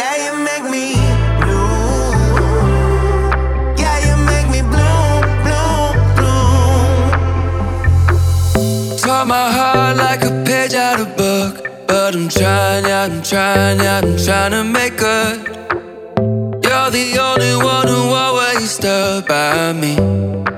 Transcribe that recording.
Yeah, you make me blue. Yeah, you make me bloom, bloom, bloom. Tore my heart like a page out of book, but I'm trying, yeah, I'm trying, yeah, I'm trying to make good. You're the only one who always stood by me.